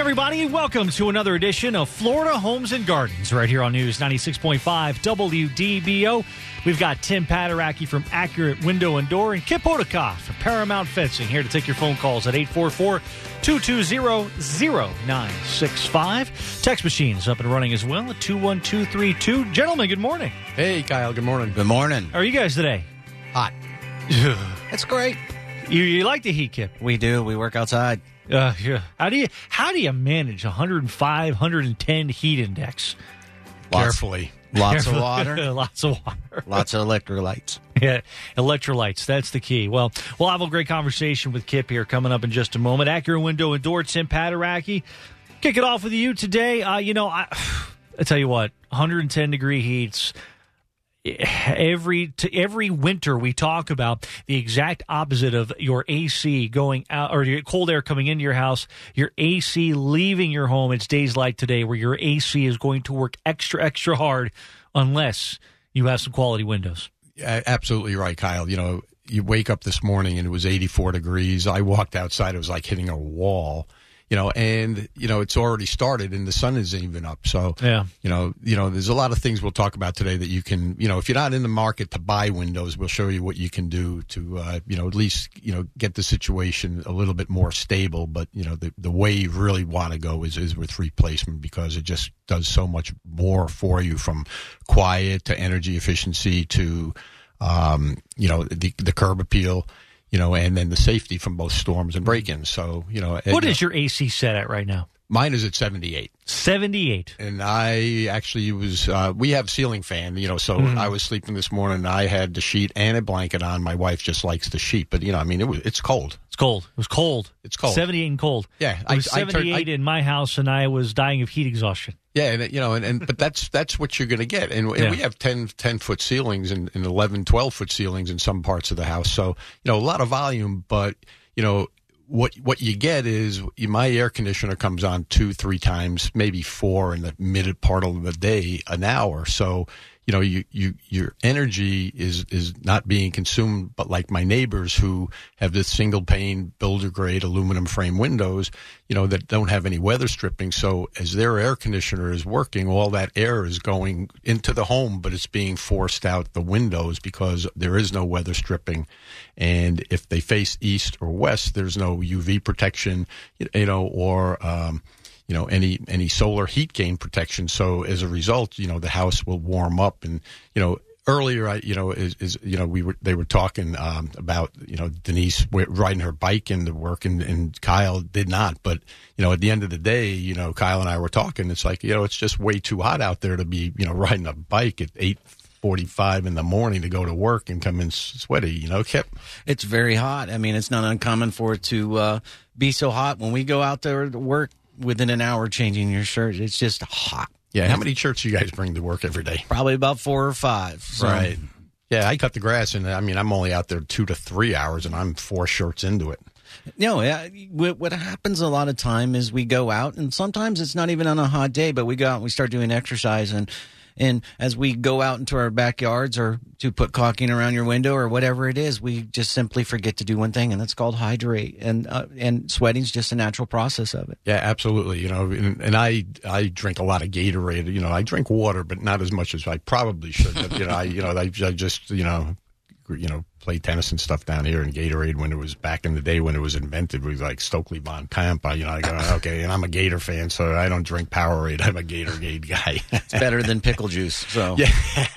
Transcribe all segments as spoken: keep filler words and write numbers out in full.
everybody. Welcome to another edition of Florida Homes and Gardens right here on News ninety-six point five W D B O. We've got Tim Paderaki from Accurate Window and Door and Kip Odukoff from Paramount Fencing here to take your phone calls at eight four four, two two zero, zero nine six five. Text machines up and running as well at two one two three two. Gentlemen, good morning. Hey, Kyle. Good morning. Good morning. How are you guys today? Hot. That's great. You, you like the heat, Kip? We do. We work outside. Uh, yeah. How do you how do you manage one hundred five, one hundred ten heat index? Lots, Carefully. Lots of water. Lots of water. Lots of electrolytes. Yeah, electrolytes. That's the key. Well, we'll have a great conversation with Kip here coming up in just a moment. Accurate Window and Door, Tim Paderaki. Kick it off with you today. Uh, you know, I, I tell you what, one hundred ten degree heats. Every to every winter we talk about the exact opposite of your A C going out or your cold air coming into your house, your A C leaving your home. It's days like today where your A C is going to work extra, extra hard unless you have some quality windows. Yeah, absolutely right, Kyle. You know, you wake up this morning and it was eighty-four degrees. I walked outside. It was like hitting a wall. You know, and, you know, it's already started and the sun isn't even up. So, yeah. you know, you know, there's a lot of things we'll talk about today that you can, you know, if you're not in the market to buy windows, we'll show you what you can do to, uh, you know, at least, you know, get the situation a little bit more stable. But, you know, the, the way you really want to go is, is with replacement because it just does so much more for you from quiet to energy efficiency to, um, you know, the, the curb appeal. You know, and then the safety from both storms and break-ins. So, you know. What and, is your A C set at right now? Mine is at seventy-eight. seventy-eight. And I actually was, uh, we have ceiling fan, you know, so mm-hmm. I was sleeping this morning and I had the sheet and a blanket on. My wife just likes the sheet. But, you know, I mean, it was it's cold. It's cold. It was cold. It's cold. seventy-eight and cold. Yeah. It was I, seventy-eight I turned, I, in my house and I was dying of heat exhaustion. Yeah, and you know, and, and but that's that's what you're going to get, and, and yeah. we have ten, ten foot ceilings and, and eleven, twelve foot ceilings in some parts of the house. So you know, a lot of volume, but you know what what you get is my air conditioner comes on two, three times, maybe four in the mid part of the day, an hour. So you know, you, you your energy is is not being consumed, but like my neighbors who have this single pane builder grade aluminum frame windows, you know, that don't have any weather stripping. So as their air conditioner is working, all that air is going into the home, but it's being forced out the windows because there is no weather stripping. And if they face east or west, there's no U V protection, you know, or um, you know, any any solar heat gain protection. So as a result, you know, the house will warm up. And, you know, earlier, I, you know, is, is you know, we were they were talking um, about, you know, Denise riding her bike into work and, and Kyle did not. But, you know, at the end of the day, you know, Kyle and I were talking. It's like, you know, it's just way too hot out there to be, you know, riding a bike at eight forty-five in the morning to go to work and come in sweaty, you know, Kip? It's very hot. I mean, it's not uncommon for it to uh, be so hot. When we go out there to work, within an hour changing your shirt, it's just hot. Yeah, how many shirts do you guys bring to work every day? Probably about four or five. So. Right. Yeah, I cut the grass, and I mean, I'm only out there two to three hours, and I'm four shirts into it. No, what happens a lot of time is we go out, and sometimes it's not even on a hot day, but we go out and we start doing exercise, and And as we go out into our backyards or to put caulking around your window or whatever it is, we just simply forget to do one thing, and that's called hydrate. And uh, and sweating is just a natural process of it. Yeah, absolutely. You know, and, and I I drink a lot of Gatorade. You know, I drink water, but not as much as I probably should. But, you know, I you know I, I just you know you know play tennis and stuff down here, and Gatorade when it was back in the day when it was invented was like Stokely Von Camp. You know, I go okay, and I'm a Gator fan, so I don't drink Powerade. I'm a Gatorade guy. It's better than pickle juice. So yeah,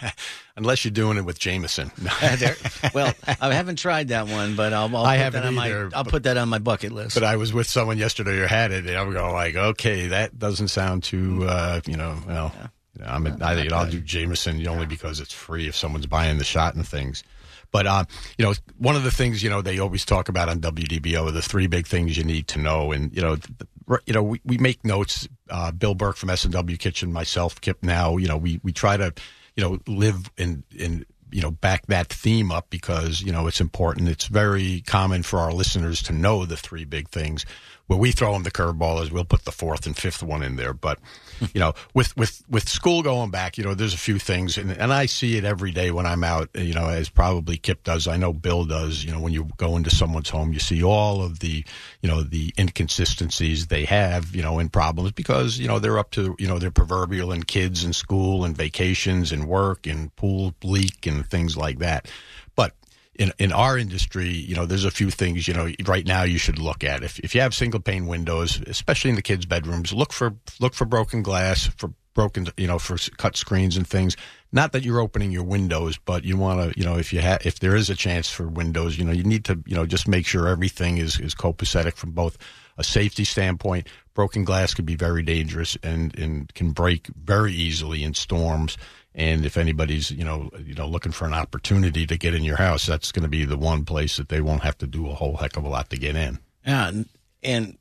unless you're doing it with Jameson. Well, I haven't tried that one, but I'll, I'll I put haven't that on either, my I'll but, put that on my bucket list. But I was with someone yesterday who had it, and I'm going like, okay, that doesn't sound too, uh, you know, well. Yeah. You know, I'm a, I, I'll do Jameson only because it's free if someone's buying the shot and things. But, uh, you know, one of the things, you know, they always talk about on W D B O are the three big things you need to know. And, you know, the, you know, we, we make notes, uh, Bill Burke from S and W Kitchen, myself, Kip now, you know, we, we try to, you know, live in, in you know, back that theme up because, you know, it's important. It's very common for our listeners to know the three big things. Where we throw them the curveball is we'll put the fourth and fifth one in there. But, you know, with, with, with school going back, you know, there's a few things. And, and I see it every day when I'm out, you know, as probably Kip does. I know Bill does. You know, when you go into someone's home, you see all of the, you know, the inconsistencies they have, you know, and problems because, you know, they're up to, you know, their proverbial and kids and school and vacations and work and pool leak and things like that. But In, in our industry, you know, there's a few things, you know, right now you should look at. If if you have single pane windows, especially in the kids' bedrooms, look for look for broken glass, for broken, you know, for cut screens and things. Not that you're opening your windows, but you want to, you know, if you have, if there is a chance for windows, you know, you need to, you know, just make sure everything is is copacetic from both a safety standpoint. Broken glass could be very dangerous and and can break very easily in storms. And if anybody's, you know, you know, looking for an opportunity to get in your house, that's going to be the one place that they won't have to do a whole heck of a lot to get in. Yeah, and, and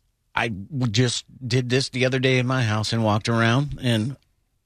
I just did this the other day in my house and walked around, and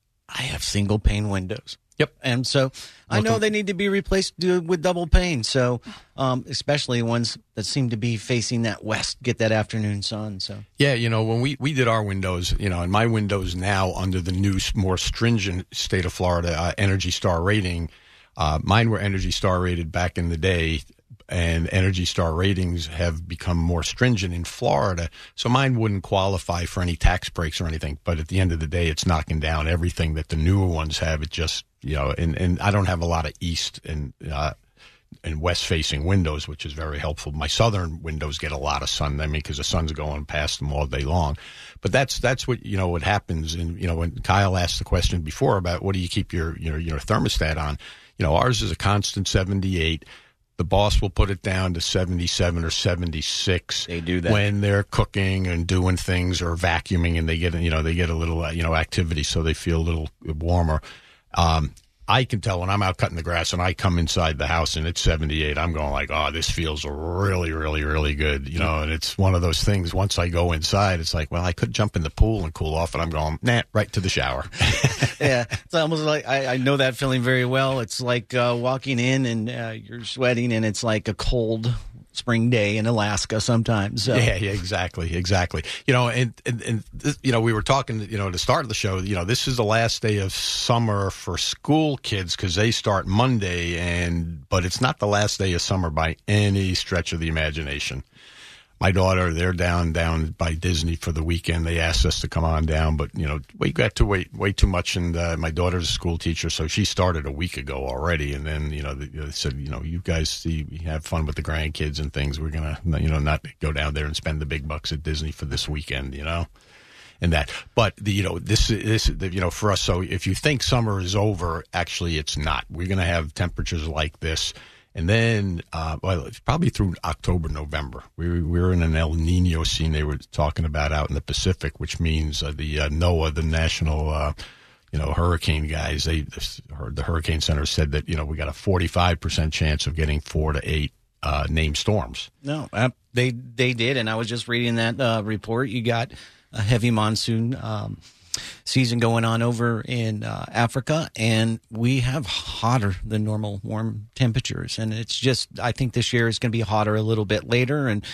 I have single pane windows. Yep. And so I know they need to be replaced with double pane. So um, especially ones that seem to be facing that west, get that afternoon sun. So yeah, you know, when we, we did our windows, you know, and my windows now under the new, more stringent state of Florida uh, Energy Star rating, uh, mine were Energy Star rated back in the day. And Energy Star ratings have become more stringent in Florida. So mine wouldn't qualify for any tax breaks or anything. But at the end of the day, it's knocking down everything that the newer ones have. It just, you know, and, and I don't have a lot of east and uh, and west facing windows, which is very helpful. My southern windows get a lot of sun. I mean, because the sun's going past them all day long. But that's that's what, you know, what happens. And, you know, when Kyle asked the question before about what do you keep your, your, your thermostat on, you know, ours is a constant seventy-eight. The boss will put it down to seventy-seven or seventy-six. They do that when they're cooking and doing things or vacuuming, and they get, you know, they get a little, you know, activity, so they feel a little warmer. Um, I can tell when I'm out cutting the grass and I come inside the house and it's seventy-eight, I'm going like, oh, this feels really, really, really good, you know. And it's one of those things. Once I go inside, it's like, well, I could jump in the pool and cool off, and I'm going, nah, right to the shower. Yeah, it's almost like I, I know that feeling very well. It's like uh, walking in and uh, you're sweating, and it's like a cold spring day in Alaska sometimes. So. Yeah, yeah, exactly, exactly. You know, and, and, and this, you know, we were talking, you know, at the start of the show, you know, this is the last day of summer for school kids because they start Monday, and but it's not the last day of summer by any stretch of the imagination. My daughter, they're down down by Disney for the weekend. They asked us to come on down, but, you know, we got to wait way too much. And uh, my daughter's a school teacher, so she started a week ago already. And then, you know, they said, you know, you guys see, have fun with the grandkids and things. We're going to, you know, not go down there and spend the big bucks at Disney for this weekend, you know, and that. But, the, you know, this, this, you know, for us, so if you think summer is over, actually it's not. We're going to have temperatures like this. And then, uh, well, it's probably through October, November. We, we were in an El Nino scene they were talking about out in the Pacific, which means uh, the uh, NOAA, the national, uh, you know, hurricane guys, they the, the Hurricane Center said that, you know, we got a forty-five percent chance of getting four to eight uh, named storms. No, uh, they they did, and I was just reading that uh, report. You got a heavy monsoon um season going on over in uh, Africa, and we have hotter than normal warm temperatures. And it's just, I think this year is going to be hotter a little bit later, and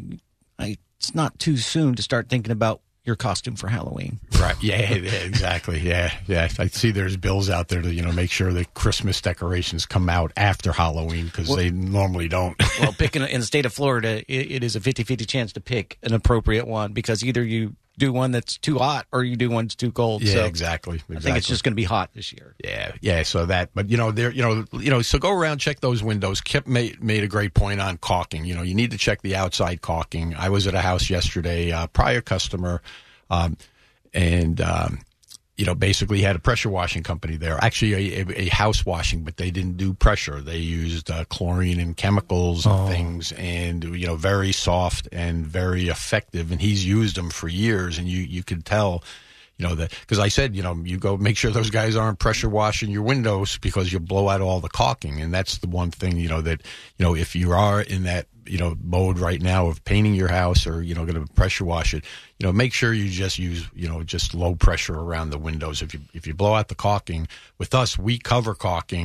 I, it's not too soon to start thinking about your costume for Halloween. Right. Yeah, yeah, exactly. Yeah. Yeah. I see there's bills out there to, you know, make sure that Christmas decorations come out after Halloween because well, they normally don't. Well, picking in the state of Florida, it, it is a fifty-fifty chance to pick an appropriate one because either you do one that's too hot or you do one that's too cold. Yeah, so exactly, exactly. I think it's just going to be hot this year. Yeah, yeah. So that, but you know, there, you know, you know, so go around, check those windows. Kip made made a great point on caulking. You know, you need to check the outside caulking. I was at a house yesterday, uh, prior customer, um, and um, you know, basically had a pressure washing company there. Actually, a, a, a house washing, but they didn't do pressure. They used uh, chlorine and chemicals and oh. things, and you know, very soft and very effective. And he's used them for years, and you you could tell, you know, that because I said, you know, you go make sure those guys aren't pressure washing your windows because you'll blow out all the caulking. And that's the one thing, you know, that, you know, if you are in that, you know, mode right now of painting your house or, you know, going to pressure wash it, you know, make sure you just use, you know, just low pressure around the windows. If you, if you blow out the caulking, with us, we cover caulking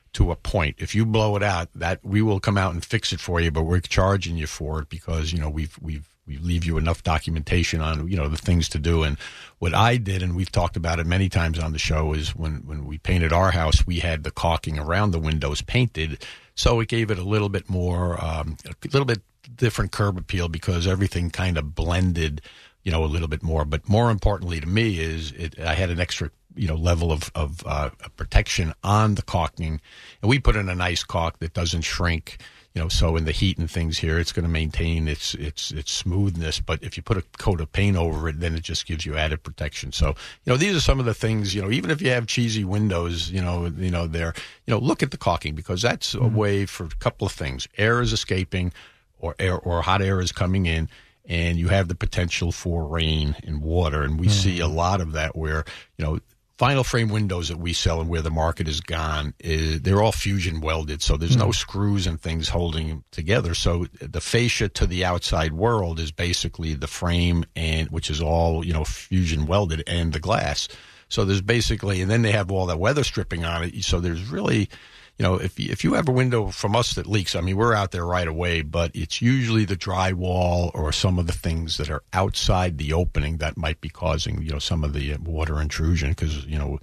to a point. If you blow it out, that we will come out and fix it for you, but we're charging you for it because, you know, we've we've we leave you enough documentation on, you know, the things to do. And what I did, and we've talked about it many times on the show, is when, when we painted our house, we had the caulking around the windows painted. So it gave it a little bit more, um, a little bit different curb appeal because everything kind of blended, you know, a little bit more. But more importantly to me is it, I had an extra, you know, level of, of uh, protection on the caulking. And we put in a nice caulk that doesn't shrink. You know, so in the heat and things here, it's going to maintain its its its smoothness. But if you put a coat of paint over it, then it just gives you added protection. So, you know, these are some of the things. You know, even if you have cheesy windows, you know, you know, there, you know, look at the caulking because that's a way for a couple of things. Air is escaping, or air or hot air is coming in, and you have the potential for rain and water. And we mm-hmm. see a lot of that where, you know, vinyl frame windows that we sell and where the market is gone, is, they're all fusion welded, so there's mm. no screws and things holding them together. So the fascia to the outside world is basically the frame, and which is all, you know, fusion welded, and the glass. So there's basically, and then they have all that weather stripping on it. So there's really, you know, if if you have a window from us that leaks, I mean, we're out there right away, but it's usually the drywall or some of the things that are outside the opening that might be causing, you know, some of the water intrusion. Because, you know,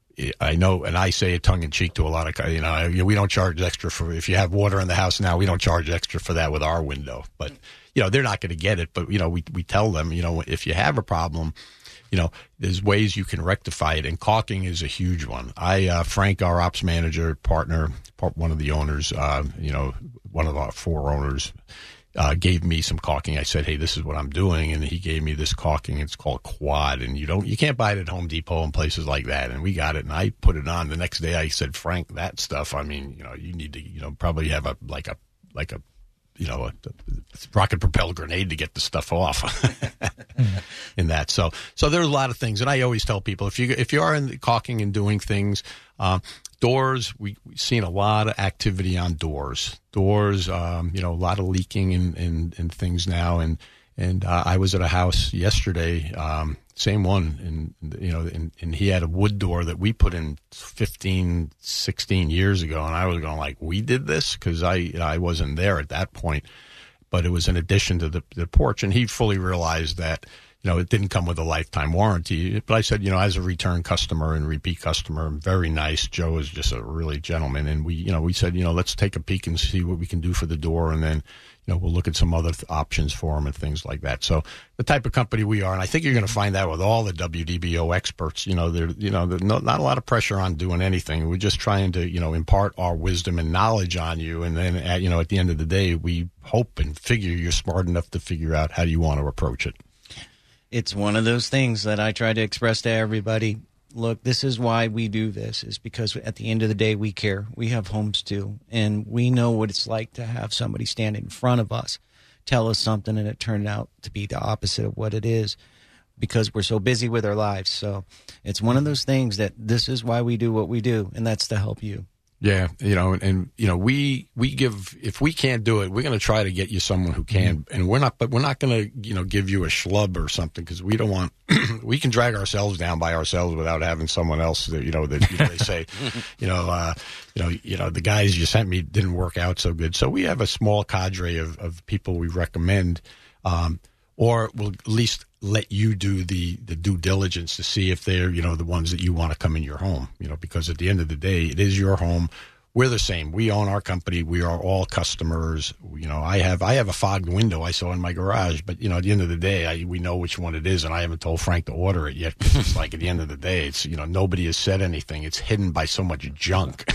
I know, and I say it tongue in cheek to a lot of, you know, we don't charge extra for, if you have water in the house now, we don't charge extra for that with our window. But, you know, they're not going to get it. But, you know, we we tell them, you know, if you have a problem, you know, there's ways you can rectify it, and caulking is a huge one. I, uh, Frank, our ops manager, partner, part, one of the owners, uh, you know, one of our four owners, uh, gave me some caulking. I said, hey, this is what I'm doing, and he gave me this caulking. It's called Quad, and you don't, you can't buy it at Home Depot and places like that. And we got it, and I put it on. The next day, I said, Frank, that stuff, I mean, you know, you need to, you know, probably have a like a like a. you know, a, a rocket propelled grenade to get the stuff off in that. So, so there's a lot of things. And I always tell people, if you, if you are in the caulking and doing things, um, doors, we, we've seen a lot of activity on doors, doors, um, you know, a lot of leaking and, and, and things now. And, and, uh, I was at a house yesterday, um, same one, and, you know, and, and he had a wood door that we put in fifteen, sixteen years ago. And I was going like, we did this? Cause I, I wasn't there at that point, but it was an addition to the, the porch. And he fully realized that, you know, it didn't come with a lifetime warranty. But I said, you know, as a return customer and repeat customer, very nice. Joe is just a really gentleman. And we, you know, we said, you know, let's take a peek and see what we can do for the door. And then, you know, we'll look at some other th- options for them and things like that. So the type of company we are, and I think you're going to find that with all the W D B O experts, you know, there, you know, there's no, not a lot of pressure on doing anything. We're just trying to, you know, impart our wisdom and knowledge on you. And then, at, you know, at the end of the day, we hope and figure you're smart enough to figure out how do you want to approach it. It's one of those things that I try to express to everybody. Look, this is why we do this, is because at the end of the day, we care. We have homes too, and we know what it's like to have somebody stand in front of us, tell us something, and it turned out to be the opposite of what it is because we're so busy with our lives. So it's one of those things that this is why we do what we do, and that's to help you. Yeah, you know, and, and you know, we we give, if we can't do it, we're going to try to get you someone who can, mm-hmm. and we're not, but we're not going to, you know, give you a schlub or something because we don't want. We can drag ourselves down by ourselves without having someone else that, you know, that you know, they say, you know, uh, you know, you know, the guys you sent me didn't work out so good. So we have a small cadre of, of people we recommend, um, or we'll at least let you do the, the due diligence to see if they're, you know, the ones that you want to come in your home, you know, because at the end of the day, it is your home. We're the same. We own our company. We are all customers. You know, I have I have a fogged window I saw in my garage, but you know, at the end of the day, I, we know which one it is, and I haven't told Frank to order it yet. It's like at the end of the day, it's you know, nobody has said anything. It's hidden by so much junk.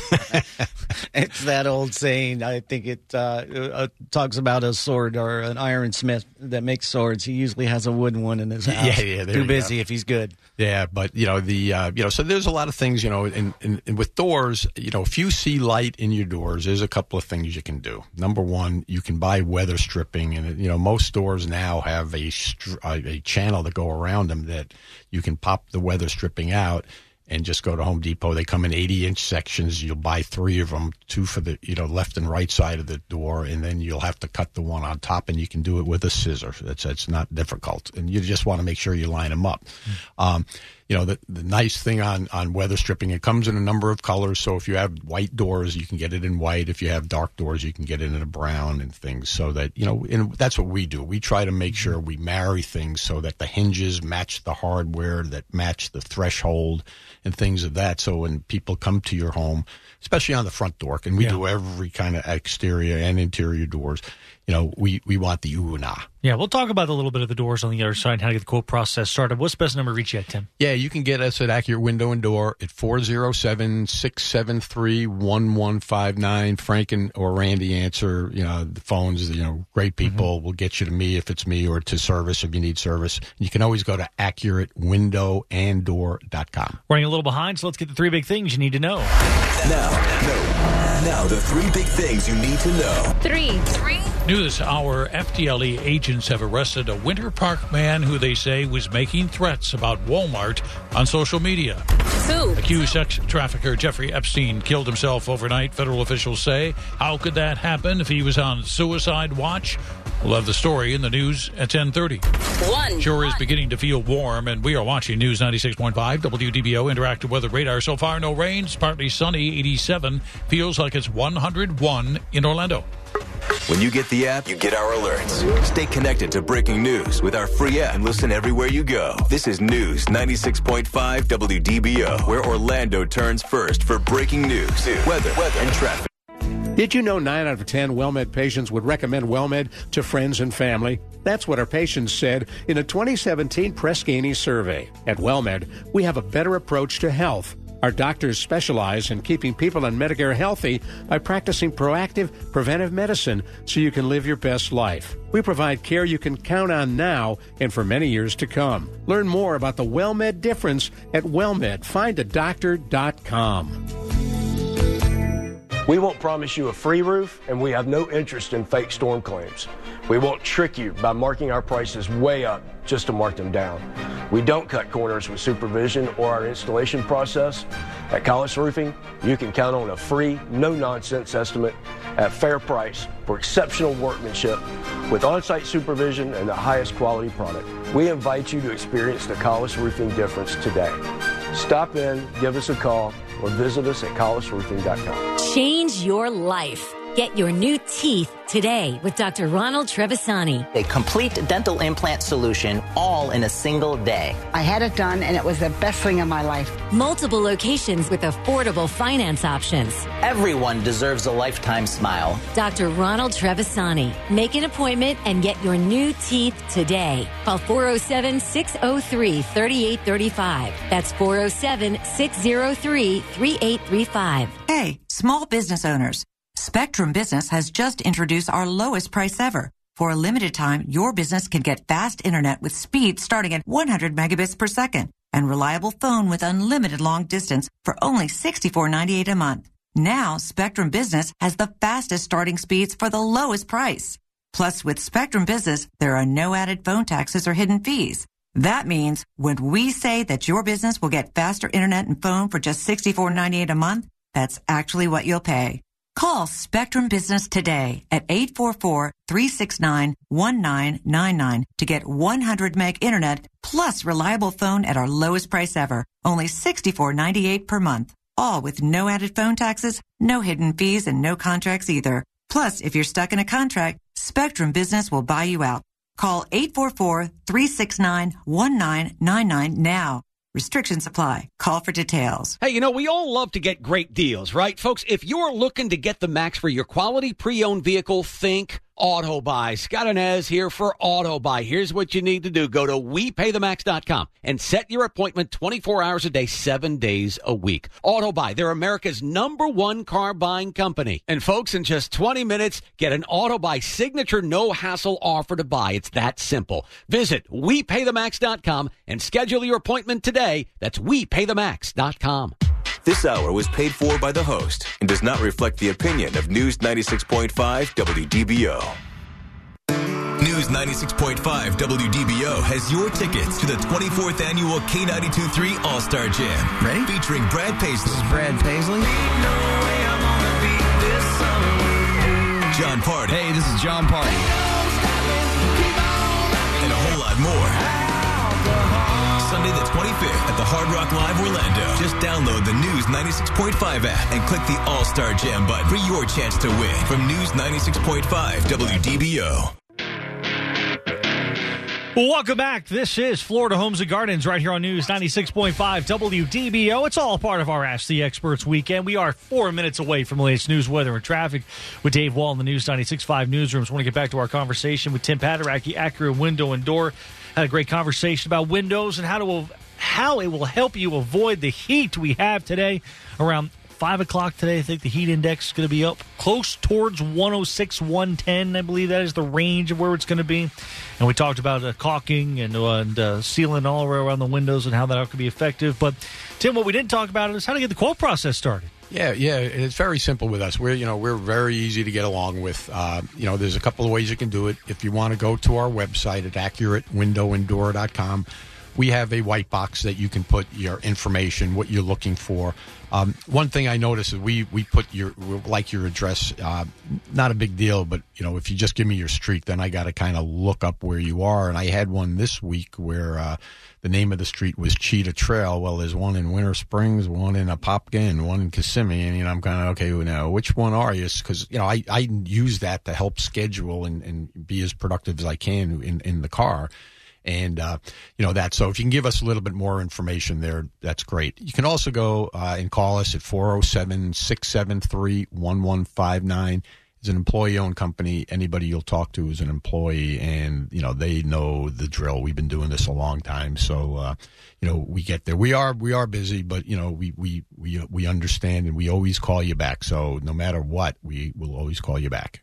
It's that old saying. I think it uh, uh, talks about a sword or an ironsmith that makes swords. He usually has a wooden one in his house. Yeah, yeah. Too busy go. If he's good. Yeah, but you know the uh, you know so there's a lot of things you know, and, and, and with doors, you know, if you see light in your doors, there's a couple of things you can do. Number one, you can buy weather stripping, and you know most doors now have a a channel that go around them that you can pop the weather stripping out. And just go to Home Depot. They come in eighty inch sections. You'll buy three of them, two for the you know left and right side of the door, and then you'll have to cut the one on top, and you can do it with a scissor. That's that's not difficult, and you just want to make sure you line them up. Mm-hmm. Um, you know, the, the nice thing on, on weather stripping, it comes in a number of colors. So if you have white doors, you can get it in white. If you have dark doors, you can get it in a brown and things, so that, you know, and that's what we do. We try to make sure we marry things so that the hinges match the hardware, that match the threshold and things of that. So when people come to your home, especially on the front door, and we yeah. do every kind of exterior and interior doors, you know, we, we want the ooh and ah. Yeah, we'll talk about a little bit of the doors on the other side and how to get the quote process started. What's the best number to reach you at, Tim? Yeah, you can get us at Accurate Window and Door at four oh seven, six seven three, one one five nine. Frank and or Randy answer, you know, the phones, you know, great people. Mm-hmm. Will get you to me if it's me, or to service if you need service. You can always go to accurate window and door dot com. Running a little behind, so let's get the three big things you need to know. Now, no, now the three big things you need to know. Three. Three. New this hour, F D L E agents have arrested a Winter Park man who they say was making threats about Walmart on social media. Two. Accused sex trafficker Jeffrey Epstein killed himself overnight, federal officials say. How could that happen if he was on suicide watch? We'll have the story in the news at ten thirty. One. Sure is beginning to feel warm, and we are watching News ninety-six point five, W D B O Interactive Weather Radar. So far, no rain. It's partly sunny, eighty-seven. Feels like it's one hundred one in Orlando. When you get the app, you get our alerts. Stay connected to breaking news with our free app and listen everywhere you go. This is News ninety-six point five W D B O, where Orlando turns first for breaking news, weather, weather, and traffic. Did you know nine out of ten WellMed patients would recommend WellMed to friends and family? That's what our patients said in a twenty seventeen Press Ganey survey. At WellMed, we have a better approach to health. Our doctors specialize in keeping people on Medicare healthy by practicing proactive, preventive medicine so you can live your best life. We provide care you can count on now and for many years to come. Learn more about the WellMed difference at wellmed find a doctor dot com. We won't promise you a free roof, and we have no interest in fake storm claims. We won't trick you by marking our prices way up just to mark them down. We don't cut corners with supervision or our installation process. At Collis Roofing, you can count on a free, no-nonsense estimate at fair price for exceptional workmanship with on-site supervision and the highest quality product. We invite you to experience the Collis Roofing difference today. Stop in, give us a call, or visit us at collis roofing dot com. Change your life. Get your new teeth today with Doctor Ronald Trevisani. A complete dental implant solution, all in a single day. I had it done, and it was the best thing in my life. Multiple locations with affordable finance options. Everyone deserves a lifetime smile. Doctor Ronald Trevisani. Make an appointment and get your new teeth today. Call four oh seven, six oh three, three eight three five. That's four oh seven, six oh three, three eight three five. Hey, small business owners. Spectrum Business has just introduced our lowest price ever. For a limited time, your business can get fast internet with speed starting at one hundred megabits per second and reliable phone with unlimited long distance for only sixty-four ninety-eight a month. Now, Spectrum Business has the fastest starting speeds for the lowest price. Plus, with Spectrum Business, there are no added phone taxes or hidden fees. That means when we say that your business will get faster internet and phone for just sixty-four ninety-eight a month, that's actually what you'll pay. Call Spectrum Business today at eight four four, three six nine, one nine nine nine to get one hundred meg internet plus reliable phone at our lowest price ever, only sixty-four ninety-eight per month. All with no added phone taxes, no hidden fees, and no contracts either. Plus, if you're stuck in a contract, Spectrum Business will buy you out. Call eight four four, three six nine, one nine nine nine now. Restrictions apply. Call for details. Hey, you know, we all love to get great deals, right? Folks, if you're looking to get the max for your quality pre-owned vehicle, think Auto Buy. Scott Inez here for Auto Buy. Here's what you need to do. Go to we pay the max dot com and set your appointment twenty-four hours a day, seven days a week. Auto Buy, they're America's number one car buying company. And folks, in just twenty minutes, get an Auto Buy signature no-hassle offer to buy. It's that simple. Visit we pay the max dot com and schedule your appointment today. That's we pay the max dot com. This hour was paid for by the host and does not reflect the opinion of News ninety-six point five W D B O. News ninety-six point five W D B O has your tickets to the twenty-fourth annual K ninety-two point three All-Star Jam. Ready? Featuring Brad Paisley. This is Brad Paisley. John Party. Hey, this is John Party. And a whole lot more. Sunday the twenty-fifth at the Hard Rock Live Orlando. Just download the News ninety-six point five app and click the All-Star Jam button for your chance to win from News ninety-six point five W D B O. Well, welcome back. This is Florida Homes and Gardens right here on News ninety-six point five W D B O. It's all part of our Ask the Experts weekend. We are four minutes away from the latest news, weather, and traffic with Dave Wall in the News ninety-six point five newsrooms. I want to get back to our conversation with Tim Paderacki, Acura Window and Door. Had a great conversation about windows and how to how it will help you avoid the heat we have today. Around five o'clock today, I think the heat index is going to be up close towards one oh six, one ten. I believe that is the range of where it's going to be. And we talked about uh, caulking and, uh, and uh, sealing all around the windows and how that could be effective. But, Tim, what we didn't talk about is how to get the quote process started. Yeah, yeah, it's very simple with us. We're, you know, we're very easy to get along with. Uh, you know, there's a couple of ways you can do it. If you want to go to our website at accurate window and door dot com, we have a white box that you can put your information, what you're looking for. Um, one thing I noticed is we, we put your, like your address, uh, not a big deal, but, you know, if you just give me your street, then I got to kind of look up where you are. And I had one this week where uh, the name of the street was Cheetah Trail. Well, there's one in Winter Springs, one in Apopka, and one in Kissimmee. And, you know, I'm kind of, okay, well, now, which one are you? Because, you know, I, I use that to help schedule and, and be as productive as I can in, in the car. And, uh, you know, that. So if you can give us a little bit more information there, that's great. You can also go uh, and call us at four oh seven, six seven three, one one five nine. It's an employee-owned company. Anybody you'll talk to is an employee, and, you know, they know the drill. We've been doing this a long time. So, uh, you know, we get there. We are we are busy, but, you know, we, we, we, we understand, and we always call you back. So no matter what, we will always call you back.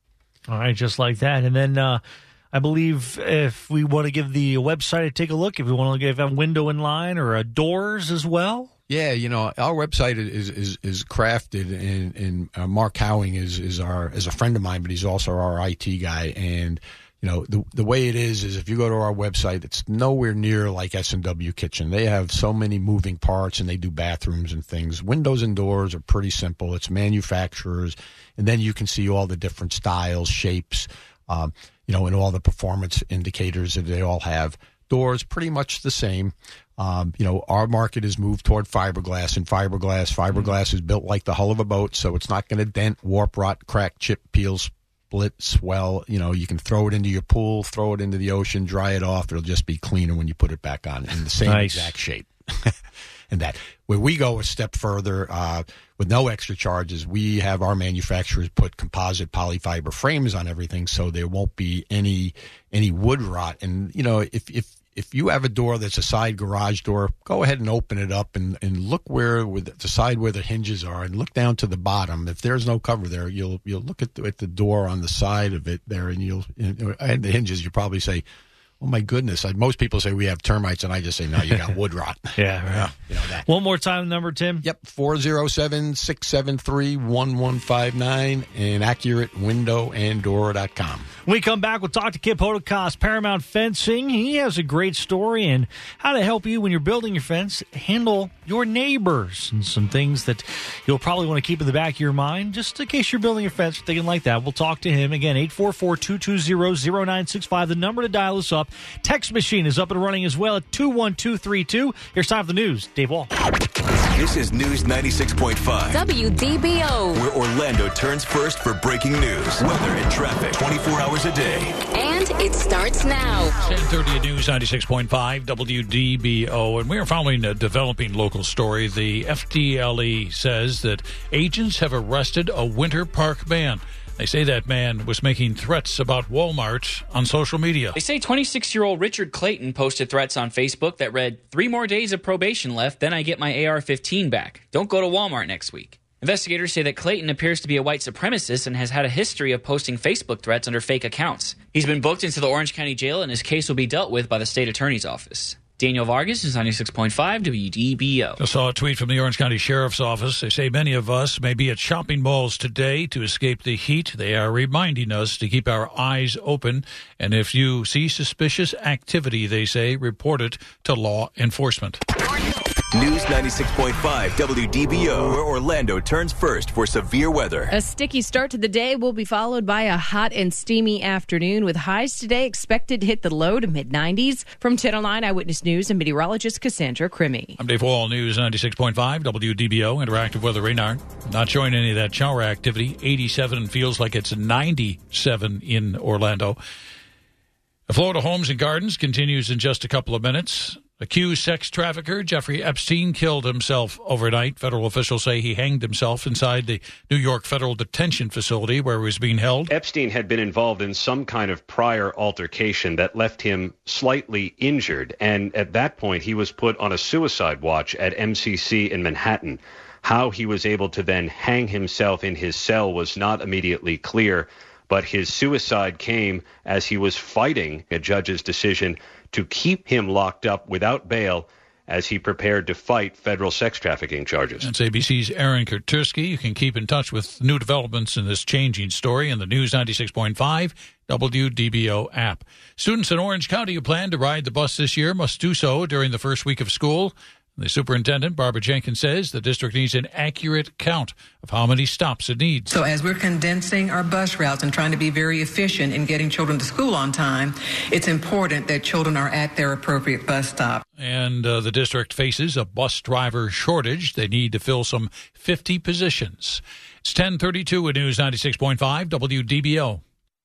All right, just like that. And then uh I believe if we want to give the website a take a look, if we want to give a window in line or a doors as well. Yeah, you know, our website is is, is crafted, and, and uh, Mark Howing is is our is a friend of mine, but he's also our I T guy. And you know, the the way it is is if you go to our website, it's nowhere near like S and W Kitchen. They have so many moving parts, and they do bathrooms and things. Windows and doors are pretty simple. It's manufacturers, and then you can see all the different styles, shapes. Um, you know, and all the performance indicators that they all have. Doors, pretty much the same. Um, you know, our market is moved toward fiberglass, and fiberglass, fiberglass is built like the hull of a boat, so it's not going to dent, warp, rot, crack, chip, peel, split, swell. You know, you can throw it into your pool, throw it into the ocean, dry it off. It'll just be cleaner when you put it back on in the same nice. exact shape. And that, where we go a step further, uh, with no extra charges, we have our manufacturers put composite polyfiber frames on everything, so there won't be any any wood rot. And you know, if if if you have a door that's a side garage door, go ahead and open it up and, and look where with the side where the hinges are, and look down to the bottom. If there's no cover there, you'll you'll look at the, at the door on the side of it there, and you'll and the hinges. You probably say, oh, my goodness. I, most people say we have termites, and I just say, no, you got wood rot. Yeah, right. Yeah, you know that. One more time, number, Tim. Yep, four oh seven, six seven three, one one five nine and accurate window and door dot com. When we come back, we'll talk to Kip Hodekos, Paramount Fencing. He has a great story and how to help you when you're building your fence, handle your neighbors, and some things that you'll probably want to keep in the back of your mind just in case you're building your fence or thinking like that. We'll talk to him. Again, eight four four, two two zero, zero nine six five, the number to dial us up. Text machine is up and running as well at two one two three two. Here's time for the news. Dave Wall. This is News ninety-six point five W D B O, where Orlando turns first for breaking news, weather, and traffic twenty-four hours a day. And it starts now. ten thirty at News ninety-six point five W D B O, and we are following a developing local story. The F D L E says that agents have arrested a Winter Park man. They say that man was making threats about Walmart on social media. They say twenty-six-year-old Richard Clayton posted threats on Facebook that read, three more days of probation left, then I get my A R fifteen back. Don't go to Walmart next week. Investigators say that Clayton appears to be a white supremacist and has had a history of posting Facebook threats under fake accounts. He's been booked into the Orange County Jail, and his case will be dealt with by the state attorney's office. Daniel Vargas is ninety-six point five W D B O. I saw a tweet from the Orange County Sheriff's Office. They say many of us may be at shopping malls today to escape the heat. They are reminding us to keep our eyes open. And if you see suspicious activity, they say, report it to law enforcement. News ninety-six point five W D B O, where Orlando turns first for severe weather. A sticky start to the day will be followed by a hot and steamy afternoon, with highs today expected to hit the low to mid nineties. From Channel nine Eyewitness News and meteorologist Cassandra Crimmy. I'm Dave Wall, News ninety-six point five W D B O, interactive weather radar. Not showing any of that shower activity. eighty-seven feels like it's ninety-seven in Orlando. The Florida Homes and Gardens continues in just a couple of minutes. Accused sex trafficker Jeffrey Epstein killed himself overnight. Federal officials say he hanged himself inside the New York Federal Detention Facility where he was being held. Epstein had been involved in some kind of prior altercation that left him slightly injured, and at that point he was put on a suicide watch at M C C in Manhattan. How he was able to then hang himself in his cell was not immediately clear, but his suicide came as he was fighting a judge's decision to keep him locked up without bail as he prepared to fight federal sex trafficking charges. That's A B C's Aaron Kurtursky. You can keep in touch with new developments in this changing story in the News ninety-six point five W D B O app. Students in Orange County who plan to ride the bus this year must do so during the first week of school. The superintendent, Barbara Jenkins, says the district needs an accurate count of how many stops it needs. So as we're condensing our bus routes and trying to be very efficient in getting children to school on time, it's important that children are at their appropriate bus stop. And uh, the district faces a bus driver shortage. They need to fill some fifty positions. It's ten thirty-two at News ninety-six point five W D B O.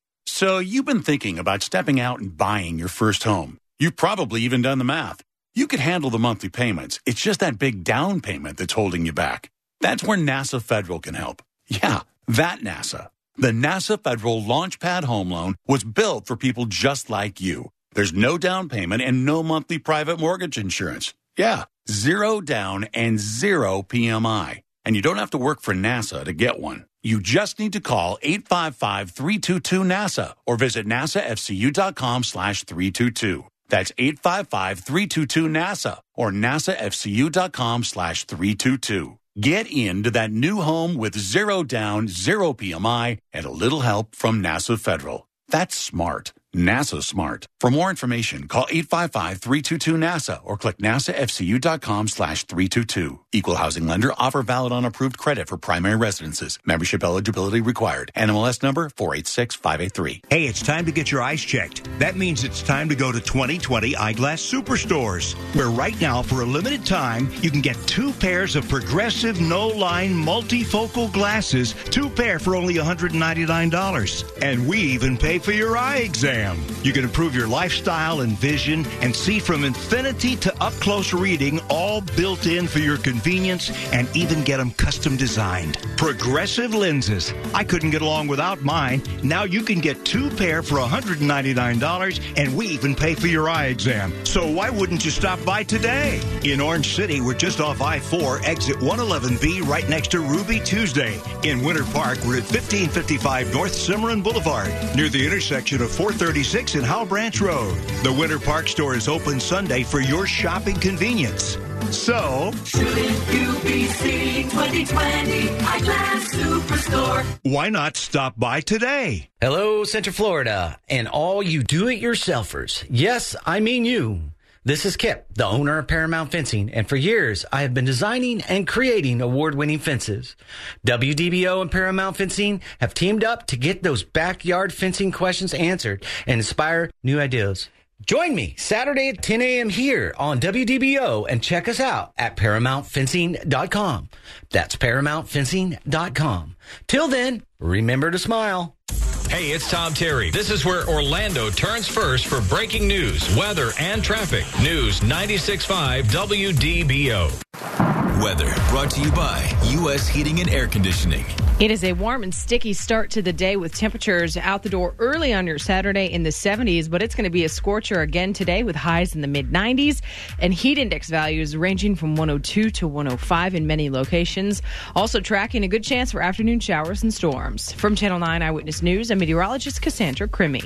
So you've been thinking about stepping out and buying your first home. You've probably even done the math. You could handle the monthly payments. It's just that big down payment that's holding you back. That's where NASA Federal can help. Yeah, that NASA. The NASA Federal Launchpad Home Loan was built for people just like you. There's no down payment and no monthly private mortgage insurance. Yeah, zero down and zero P M I. And you don't have to work for NASA to get one. You just need to call eight five five, three two two, NASA or visit nasafcu.com slash 322. That's eight five five, three two two, NASA or nasafcu.com slash 322. Get into that new home with zero down, zero P M I, and a little help from NASA Federal. That's smart. NASA smart. For more information, call eight five five, three two two, NASA or click nasafcu.com slash 322. Equal housing lender. Offer valid on approved credit for primary residences. Membership eligibility required. N M L S number four eight six five eight three. Hey, it's time to get your eyes checked. That means it's time to go to twenty twenty Eyeglass Superstores, where right now, for a limited time, you can get two pairs of progressive no-line multifocal glasses, two pair for only one hundred ninety-nine dollars. And we even pay for your eye exam. You can improve your lifestyle and vision and see from infinity to up-close reading, all built in for your convenience, and even get them custom designed. Progressive lenses. I couldn't get along without mine. Now you can get two pair for one hundred ninety-nine dollars, and we even pay for your eye exam. So why wouldn't you stop by today? In Orange City, we're just off I four, exit one eleven B, right next to Ruby Tuesday. In Winter Park, we're at fifteen fifty-five North Cimarron Boulevard, near the intersection of four thirty-six and Howell Branch Road. The Winter Park store is open Sunday for your shopping convenience. So, shouldn't you be seeing twenty twenty Eyeglass Superstore? Why not stop by today? Hello, Central Florida, and all you do-it-yourselfers. Yes, I mean you. This is Kip, the owner of Paramount Fencing, and for years, I have been designing and creating award-winning fences. W D B O and Paramount Fencing have teamed up to get those backyard fencing questions answered and inspire new ideas. Join me Saturday at ten a.m. here on W D B O and check us out at paramount fencing dot com. That's paramount fencing dot com. Till then, remember to smile. Hey, it's Tom Terry. This is where Orlando turns first for breaking news, weather, and traffic. News ninety-six point five W D B O. Weather brought to you by U S Heating and Air Conditioning. It is a warm and sticky start to the day with temperatures out the door early on your Saturday in the seventies, but it's going to be a scorcher again today with highs in the mid nineties and heat index values ranging from one oh two to one oh five in many locations. Also tracking a good chance for afternoon showers and storms. From Channel nine Eyewitness News, I'm meteorologist Cassandra Crimmy.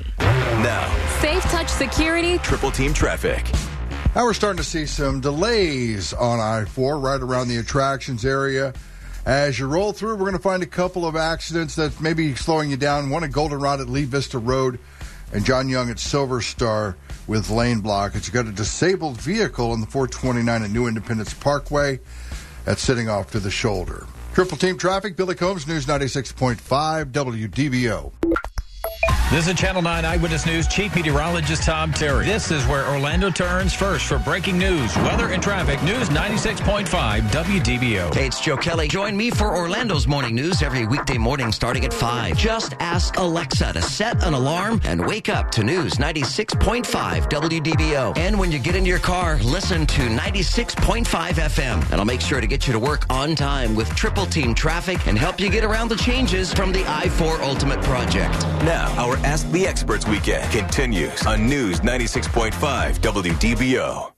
Now, Safe Touch Security. Triple Team Traffic. Now we're starting to see some delays on I four right around the attractions area. As you roll through, we're going to find a couple of accidents that may be slowing you down. One at Goldenrod at Lee Vista Road. and John Young at Silver Star with lane blockage. You got a disabled vehicle in the four twenty-nine at New Independence Parkway. That's sitting off to the shoulder. Triple Team Traffic, Billy Combs, News ninety-six point five W D B O. This is Channel nine Eyewitness News Chief Meteorologist Tom Terry. This is where Orlando turns first for breaking news, weather, and traffic. News ninety-six point five W D B O. Hey, it's Joe Kelly. Join me for Orlando's morning news every weekday morning starting at five. Just ask Alexa to set an alarm and wake up to News ninety-six point five W D B O. And when you get into your car, listen to ninety-six point five F M. And I'll make sure to get you to work on time with Triple Team Traffic and help you get around the changes from the I four Ultimate Project. Now, our Ask the Experts weekend continues on News ninety-six point five W D B O.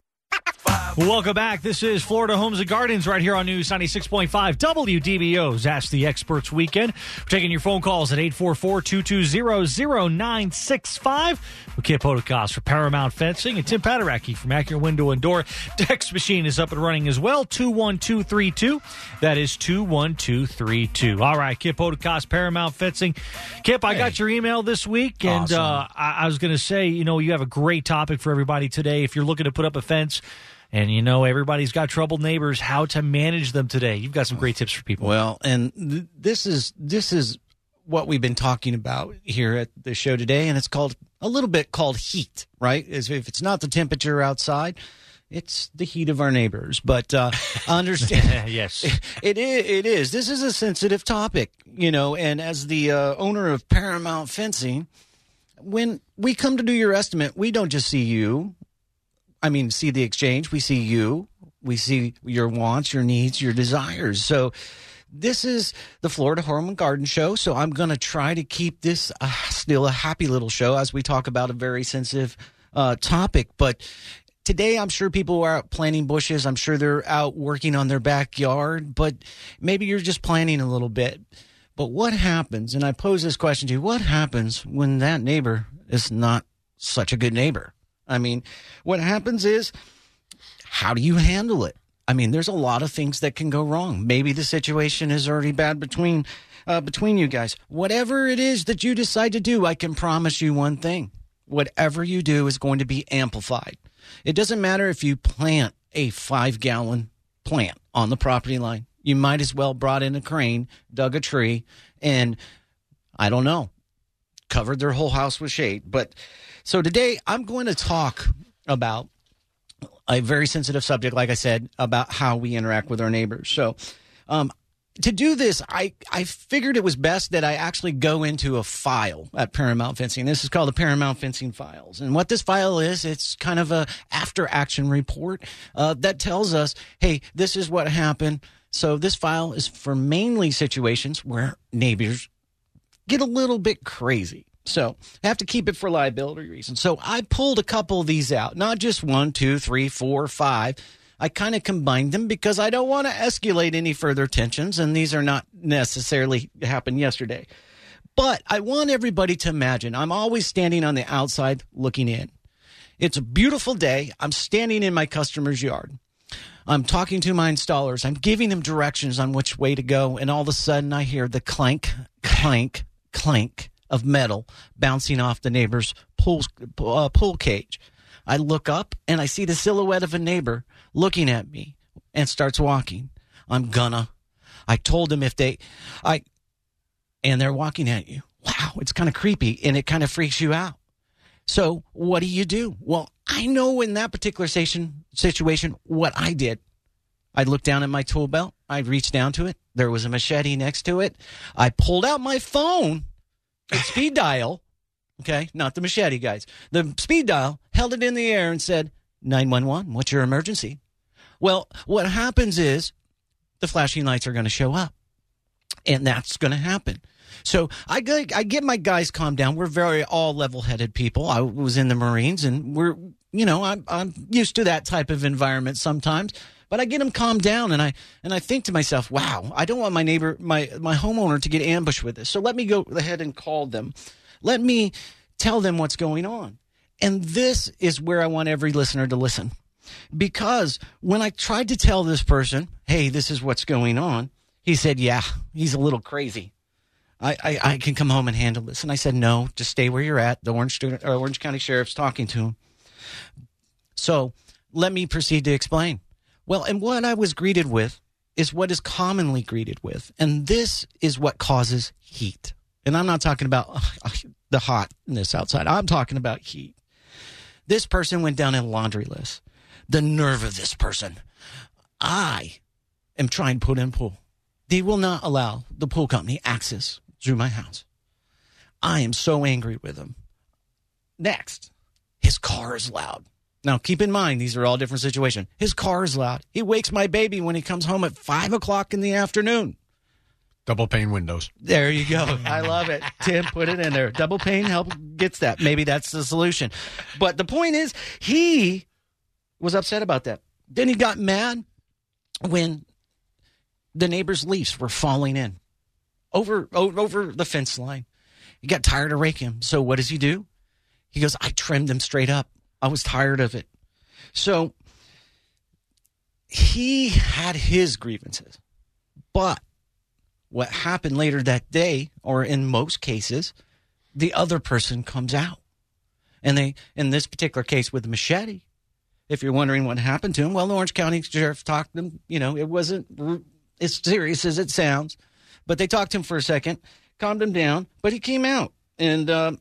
Welcome back. This is Florida Homes and Gardens right here on News ninety-six point five W D B O's Ask the Experts weekend. We're taking your phone calls at eight four four, two two zero, zero nine six five. With Kip Podokos for Paramount Fencing and Tim Paderaki from Acura Window and Door. Text machine is up and running as well, two one two three two. That is two one two three two. All right, Kip Podokos, Paramount Fencing. Kip, I hey. got your email this week, and awesome. uh, I, I was going to say, you know, you have a great topic for everybody today. If you're looking to put up a fence, and, you know, everybody's got troubled neighbors, how to manage them today. You've got some great tips for people. Well, and th- this is this is what we've been talking about here at the show today, and it's called a little bit called heat, right? As if it's not the temperature outside, it's the heat of our neighbors. But uh, understand, yes, it, it is. It is. This is a sensitive topic, you know. And as the uh, owner of Paramount Fencing, when we come to do your estimate, we don't just see you. I mean, see the exchange. We see you. We see your wants, your needs, your desires. So this is the Florida Home and Garden Show. So I'm going to try to keep this uh, still a happy little show as we talk about a very sensitive uh, topic. But today, I'm sure people are out planting bushes. I'm sure they're out working on their backyard. But maybe you're just planting a little bit. But what happens, and I pose this question to you, what happens when that neighbor is not such a good neighbor? I mean, what happens is, how do you handle it? I mean, there's a lot of things that can go wrong. Maybe the situation is already bad between uh, between you guys. Whatever it is that you decide to do, I can promise you one thing. Whatever you do is going to be amplified. It doesn't matter if you plant a five-gallon plant on the property line. You might as well brought in a crane, dug a tree, and, I don't know, covered their whole house with shade. But so today I'm going to talk about a very sensitive subject, like I said, about how we interact with our neighbors. So um, to do this, I, I figured it was best that I actually go into a file at Paramount Fencing. This is called the Paramount Fencing Files. And what this file is, it's kind of a after-action report uh, that tells us, hey, this is what happened. So this file is for mainly situations where neighbors get a little bit crazy. So I have to keep it for liability reasons. So I pulled a couple of these out, not just one, two, three, four, five. I kind of combined them because I don't want to escalate any further tensions, and these are not necessarily happened yesterday. But I want everybody to imagine I'm always standing on the outside looking in. It's a beautiful day. I'm standing in my customer's yard. I'm talking to my installers. I'm giving them directions on which way to go, and all of a sudden I hear the clank, clank, clank of metal bouncing off the neighbor's pool, uh, pool cage. I look up, and I see the silhouette of a neighbor looking at me and starts walking. I'm gonna. I told them if they, I, and they're walking at you. Wow, it's kind of creepy, and it kind of freaks you out. So what do you do? Well, I know in that particular station, situation what I did. I looked down at my tool belt. I reached down to it. There was a machete next to it. I pulled out my phone, the speed dial, okay, not the machete, guys. The speed dial, held it in the air and said, nine one one, what's your emergency? Well, what happens is the flashing lights are going to show up, and that's going to happen. So I get, I get my guys calmed down. We're very all level-headed people. I was in the Marines, and we're, you know, I'm, I'm used to that type of environment sometimes. But I get them calmed down, and I and I think to myself, wow, I don't want my neighbor, my my homeowner, to get ambushed with this. So let me go ahead and call them. Let me tell them what's going on. And this is where I want every listener to listen. Because when I tried to tell this person, hey, this is what's going on, he said, yeah, he's a little crazy. I, I, I can come home and handle this. And I said, no, just stay where you're at. The Orange, student, or Orange County Sheriff's talking to him. So let me proceed to explain. Well, and what I was greeted with is what is commonly greeted with. And this is what causes heat. And I'm not talking about uh, the hotness outside. I'm talking about heat. This person went down a laundry list. The nerve of this person. I am trying to put in a pool. They will not allow the pool company access through my house. I am so angry with him. Next, his car is loud. Now, keep in mind, these are all different situations. His car is loud. He wakes my baby when he comes home at five o'clock in the afternoon. Double pane windows. There you go. I love it. Tim, put it in there. Double pane help gets that. Maybe that's the solution. But the point is, he was upset about that. Then he got mad when the neighbor's leaves were falling in over, over the fence line. He got tired of raking them. So what does he do? He goes, I trimmed them straight up. I was tired of it. So he had his grievances. But what happened later that day, or in most cases, the other person comes out. And they, in this particular case with the machete, if you're wondering what happened to him, well, the Orange County Sheriff talked to him. You know, it wasn't as serious as it sounds. But they talked to him for a second, calmed him down, but he came out. And uh,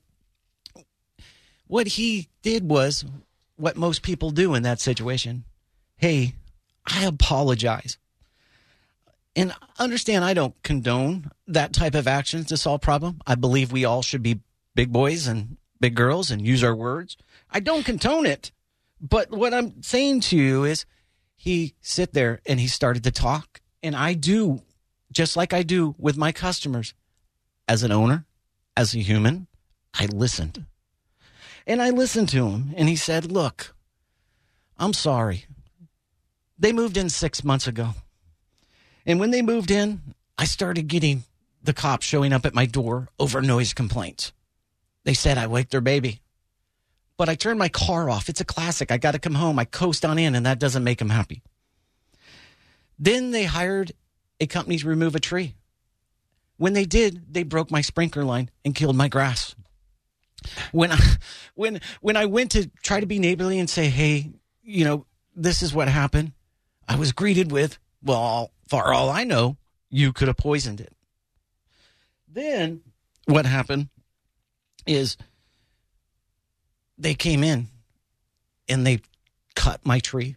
what he did was what most people do in that situation. Hey, I apologize. And understand, I don't condone that type of action to solve problem. I believe we all should be big boys and big girls and use our words. I don't condone it. But what I'm saying to you is he sit there and he started to talk. And I do, just like I do with my customers, as an owner, as a human, I listened. And I listened to him. And he said, look, I'm sorry. They moved in six months ago. And when they moved in, I started getting the cops showing up at my door over noise complaints. They said I waked their baby. But I turned my car off. It's a classic. I got to come home. I coast on in, and that doesn't make them happy. Then they hired a company to remove a tree. When they did, they broke my sprinkler line and killed my grass. When I, when, when I went to try to be neighborly and say, hey, you know, this is what happened, I was greeted with, well, for all I know, you could have poisoned it. Then what happened is they came in and they cut my tree.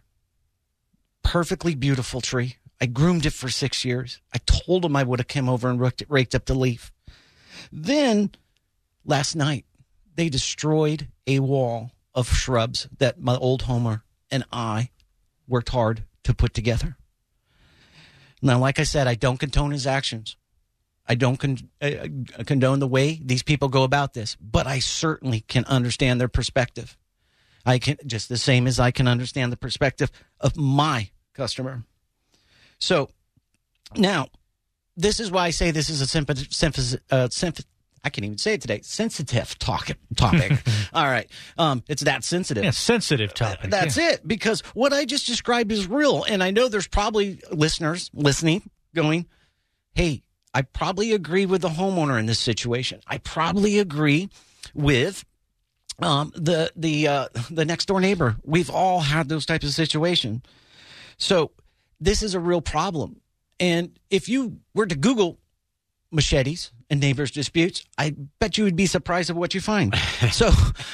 Perfectly beautiful tree. I groomed it for six years. I told them I would have come over and raked, raked up the leaf. Then last night, they destroyed a wall of shrubs that my old homer and I worked hard to put together. Now, like I said, I don't condone his actions. I don't con- uh, condone the way these people go about this, but I certainly can understand their perspective. I can, just the same as I can understand the perspective of my customer. So now, this is why I say this is a sympath- sympath- uh, sympath- I can't even say it today. Sensitive talk- topic. All right. Um, it's that sensitive. Yeah, sensitive topic. Uh, that's yeah. it. Because what I just described is real. And I know there's probably listeners listening going, hey, I probably agree with the homeowner in this situation. I probably agree with um, the the uh, the next door neighbor. We've all had those types of situations. So this is a real problem. And if you were to Google machetes and neighbors disputes, I bet you would be surprised at what you find. So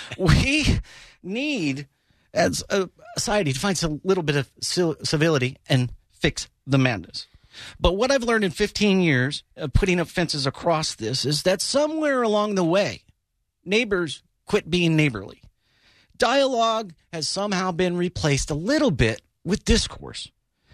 we need, as a society, to find some little bit of civility and fix the madness. But what I've learned in fifteen years of putting up fences across this is that somewhere along the way, neighbors quit being neighborly. Dialogue has somehow been replaced a little bit with discourse.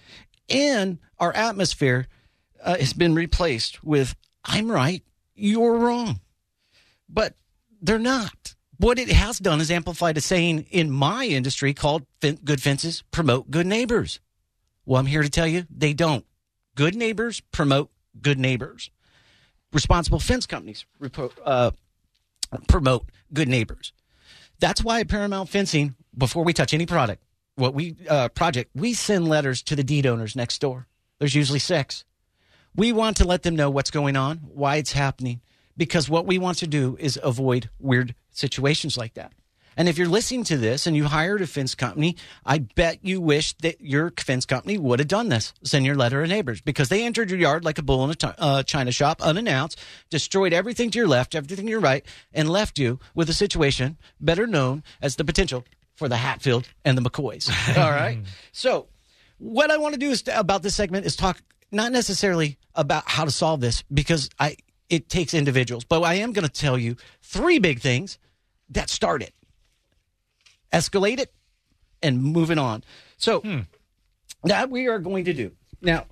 And our atmosphere uh, has been replaced with, I'm right, you're wrong. But they're not. What it has done is amplified a saying in my industry called good fences promote good neighbors. Well, I'm here to tell you they don't. Good neighbors promote good neighbors. Responsible fence companies repo, uh, promote good neighbors. That's why at Paramount Fencing, before we touch any product, what we uh, project, we send letters to the deed owners next door. There's usually six. We want to let them know what's going on, why it's happening, because what we want to do is avoid weird situations like that. And if you're listening to this and you hired a fence company, I bet you wish that your fence company would have done this. Send your letter to neighbors, because they entered your yard like a bull in a t- uh, china shop, unannounced, destroyed everything to your left, everything to your right, and left you with a situation better known as the potential for the Hatfield and the McCoys. All right? So what I want to do is about this segment is talk not necessarily about how to solve this, because I it takes individuals, but I am going to tell you three big things that start it. Escalate it, and moving on. So hmm. that we are going to do. Now,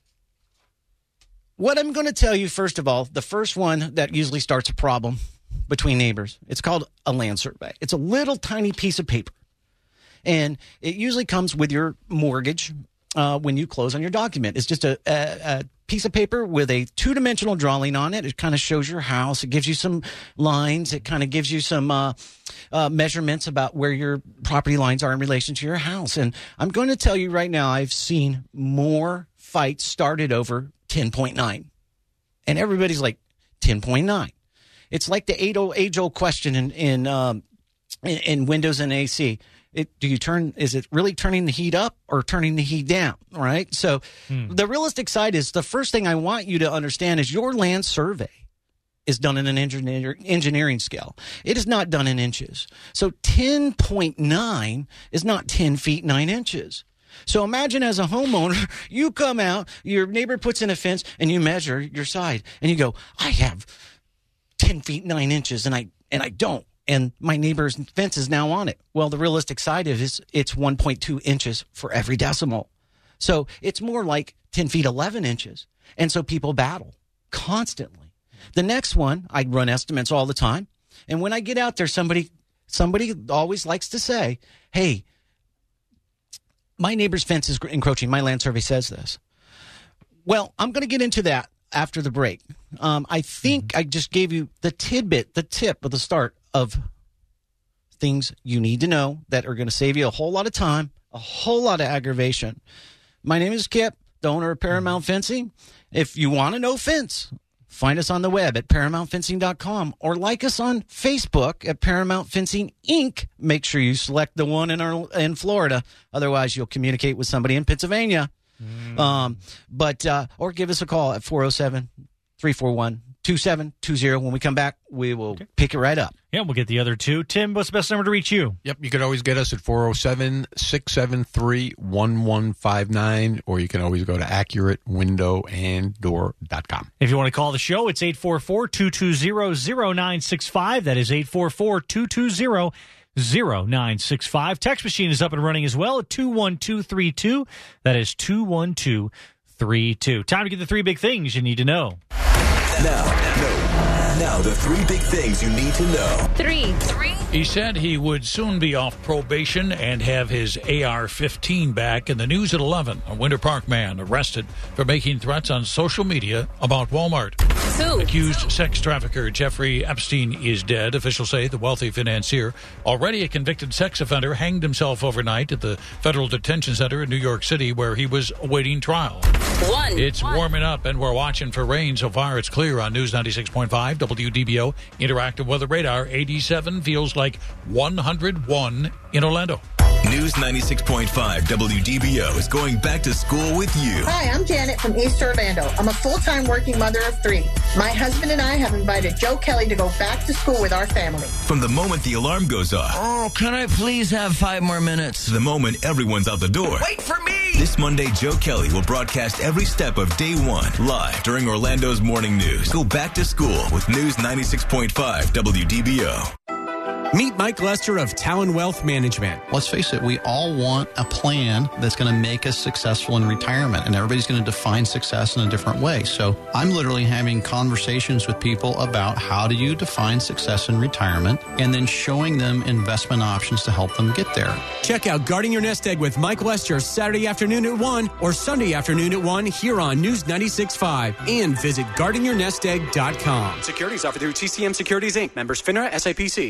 what I'm going to tell you, first of all, the first one that usually starts a problem between neighbors, it's called a land survey. It's a little tiny piece of paper, and it usually comes with your mortgage uh, when you close on your document. It's just a, a, a piece of paper with a two-dimensional drawing on it. It kind of shows your house. It gives you some lines. It kind of gives you some uh, uh, measurements about where your property lines are in relation to your house. And I'm going to tell you right now, I've seen more fights started over ten point nine. And everybody's like, ten point nine. It's like the age-old question in in, um, in in Windows and A C. It, do you turn? Is it really turning the heat up or turning the heat down? Right. So hmm. the realistic side is the first thing I want you to understand is your land survey is done in an engineer, engineering scale. It is not done in inches. So ten point nine is not ten feet nine inches. So imagine as a homeowner, you come out, your neighbor puts in a fence, and you measure your side, and you go, I have ten feet nine inches, and I and I don't. And my neighbor's fence is now on it. Well, the realistic side of it is it's one point two inches for every decimal. So it's more like ten feet eleven inches. And so people battle constantly. The next one, I run estimates all the time. And when I get out there, somebody somebody always likes to say, hey, my neighbor's fence is encroaching. My land survey says this. Well, I'm going to get into that after the break. Um, I think I just gave you the tidbit, the tip of the start of things you need to know that are going to save you a whole lot of time, a whole lot of aggravation. My name is Kip, the owner of Paramount Fencing. If you want to know fence, find us on the web at paramount fencing dot com or like us on Facebook at Paramount Fencing Incorporated. Make sure you select the one in our, in Florida. Otherwise, you'll communicate with somebody in Pennsylvania. Mm. Um, but uh, or give us a call at four oh seven, three four one, two seven two zero. When we come back, we will okay. pick it right up. Yeah, we'll get the other two. Tim, what's the best number to reach you? Yep, you can always get us at four oh seven, six seven three, one one five nine, or you can always go to accurate window and door dot com. If you want to call the show, it's eight four four, two two zero, zero nine six five. That is eight four four, two two zero, zero nine six five. Text machine is up and running as well at two one two three two. That is two one two three two. Time to get the three big things you need to know. Now, no. Now, the three big things you need to know. Three. Three. He said he would soon be off probation and have his A R fifteen back. In the news at eleven, a Winter Park man arrested for making threats on social media about Walmart. Two. Accused sex trafficker Jeffrey Epstein is dead. Officials say the wealthy financier, already a convicted sex offender, hanged himself overnight at the federal detention center in New York City where he was awaiting trial. One. It's One. warming up, and we're watching for rain. So far, it's clear on News ninety-six point five, W D B O, Interactive Weather Radar. eighty-seven feels like one hundred one in Orlando. News ninety-six point five W D B O is going back to school with you. Hi, I'm Janet from East Orlando. I'm a full-time working mother of three. My husband and I have invited Joe Kelly to go back to school with our family. From the moment the alarm goes off. Oh, can I please have five more minutes? To the moment everyone's out the door. Wait for me! This Monday, Joe Kelly will broadcast every step of day one live during Orlando's morning news. Go back to school with News ninety-six point five W D B O. Meet Mike Lester of Talon Wealth Management. Let's face it, we all want a plan that's going to make us successful in retirement, and everybody's going to define success in a different way. So I'm literally having conversations with people about how do you define success in retirement, and then showing them investment options to help them get there. Check out Guarding Your Nest Egg with Mike Lester Saturday afternoon at one or Sunday afternoon at one here on News ninety-six point five, and visit guarding your nest egg dot com. Securities offered through T C M Securities, Incorporated. Members FINRA S I P C. Hey, folks.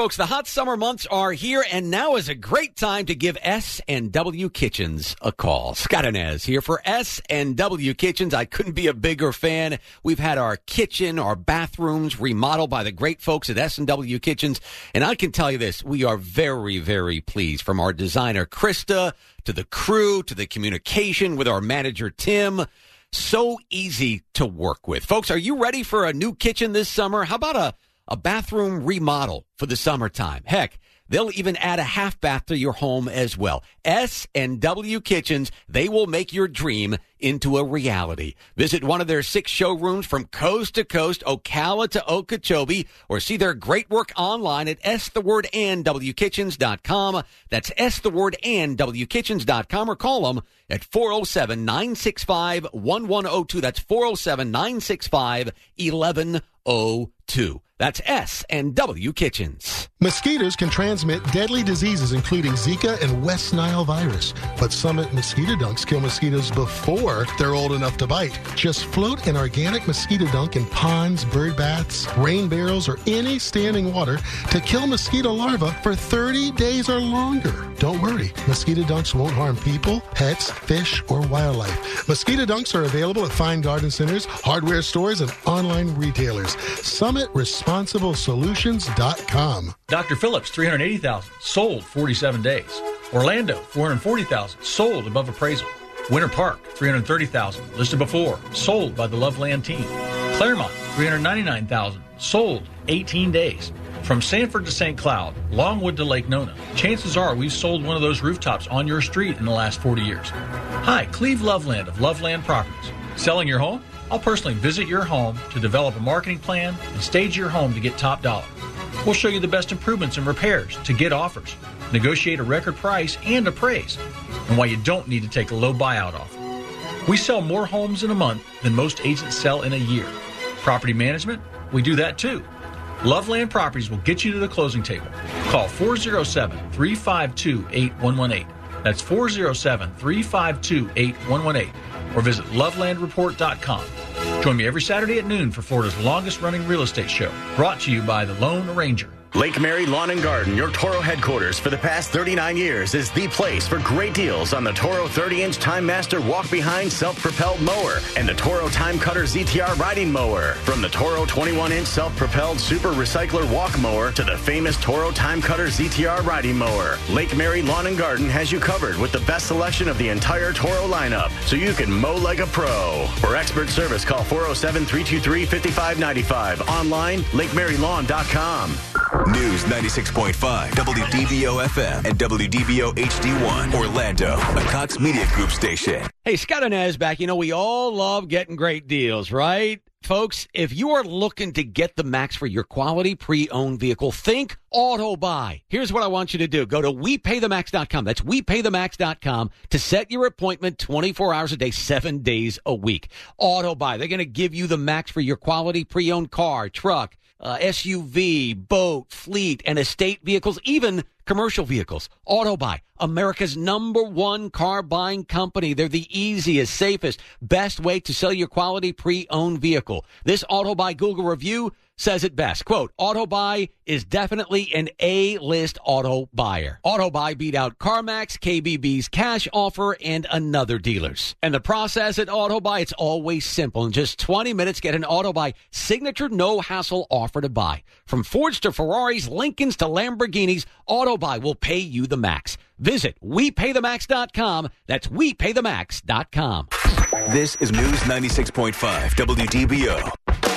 folks, the hot summer months are here, and now is a great time to give S and W Kitchens a call. Scott Inez here for S and W Kitchens. I couldn't be a bigger fan. We've had our kitchen, our bathrooms remodeled by the great folks at S and W Kitchens, and I can tell you this, we are very, very pleased. From our designer, Krista, to the crew, to the communication with our manager, Tim. So easy to work with. Folks, are you ready for a new kitchen this summer? How about a A bathroom remodel for the summertime? Heck, they'll even add a half bath to your home as well. S and W Kitchens, they will make your dream into a reality. Visit one of their six showrooms from coast to coast, Ocala to Okeechobee, or see their great work online at s the word and w kitchens dot com. That's s the word and w kitchens dot com, or call them at four oh seven, nine six five, one one oh two. That's four oh seven, nine six five, one one oh two. That's S and W Kitchens. Mosquitoes can transmit deadly diseases, including Zika and West Nile virus. But Summit mosquito dunks kill mosquitoes before they're old enough to bite. Just float an organic mosquito dunk in ponds, bird baths, rain barrels, or any standing water to kill mosquito larvae for thirty days or longer. Don't worry, mosquito dunks won't harm people, pets, fish, or wildlife. Mosquito dunks are available at fine garden centers, hardware stores, and online retailers. Summit Responsible Solutions dot com. Doctor Phillips, three hundred eighty thousand dollars, sold forty-seven days. Orlando, four hundred forty thousand dollars, sold above appraisal. Winter Park, three hundred thirty thousand dollars, listed before, sold by the Loveland team. Claremont, three hundred ninety-nine thousand dollars, sold eighteen days. From Sanford to Saint Cloud, Longwood to Lake Nona, chances are we've sold one of those rooftops on your street in the last forty years. Hi, Cleve Loveland of Loveland Properties. Selling your home? I'll personally visit your home to develop a marketing plan and stage your home to get top dollar. We'll show you the best improvements and repairs to get offers, negotiate a record price and appraise, and why you don't need to take a low buyout offer. We sell more homes in a month than most agents sell in a year. Property management? We do that too. Loveland Properties will get you to the closing table. Call four oh seven, three five two, eight one one eight. That's four oh seven, three five two, eight one one eight. Or visit loveland report dot com. Join me every Saturday at noon for Florida's longest-running real estate show, brought to you by the Lone Ranger. Lake Mary Lawn and Garden, your Toro headquarters for the past thirty-nine years, is the place for great deals on the Toro thirty-inch Time Master walk-behind self-propelled mower and the Toro Time Cutter Z T R riding mower. From the Toro twenty-one inch self-propelled Super Recycler walk mower to the famous Toro Time Cutter Z T R riding mower, Lake Mary Lawn and Garden has you covered with the best selection of the entire Toro lineup, so you can mow like a pro. For expert service, call four oh seven, three two three, five five nine five. Online, lake mary lawn dot com. News ninety-six point five, W D B O F M and W D B O H D one, Orlando, a Cox Media Group station. Hey, Scott Inez back. You know, we all love getting great deals, right? Folks, if you are looking to get the max for your quality pre-owned vehicle, think Auto Buy. Here's what I want you to do. Go to we pay the max dot com. That's we pay the max dot com to set your appointment twenty-four hours a day, seven days a week. Auto Buy. They're going to give you the max for your quality pre-owned car, truck, Uh, S U V, boat, fleet, and estate vehicles, even commercial vehicles. Auto Buy, America's number one car buying company. They're the easiest, safest, best way to sell your quality pre-owned vehicle. This Auto Buy Google review says it best. Quote, Auto Buy is definitely an A-list auto buyer. Auto Buy beat out CarMax, K B B's cash offer, and another dealers. And the process at Auto Buy, it's always simple. In just twenty minutes, get an Auto Buy signature no-hassle offer to buy. From Fords to Ferraris, Lincolns to Lamborghinis, Auto Buy will pay you the max. Visit we pay the max dot com. That's we pay the max dot com. This is News ninety-six point five, W D B O.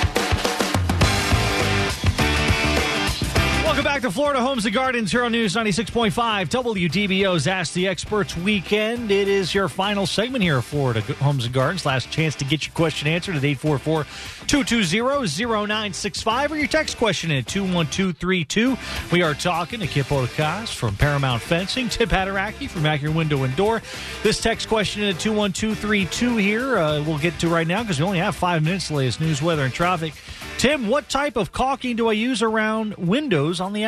Welcome back to Florida Homes and Gardens here on News ninety-six point five, W D B O's Ask the Experts weekend. It is your final segment here at Florida Homes and Gardens. Last chance to get your question answered at eight four four, two two zero, zero nine six five or your text question at two one two three two. We are talking to Kip Otakos from Paramount Fencing, Tim Paderaki from Acura Window and Door. This text question at two one two three two here uh, we'll get to right now because we only have five minutes to latest news, weather, and traffic. Tim, what type of caulking do I use around windows on the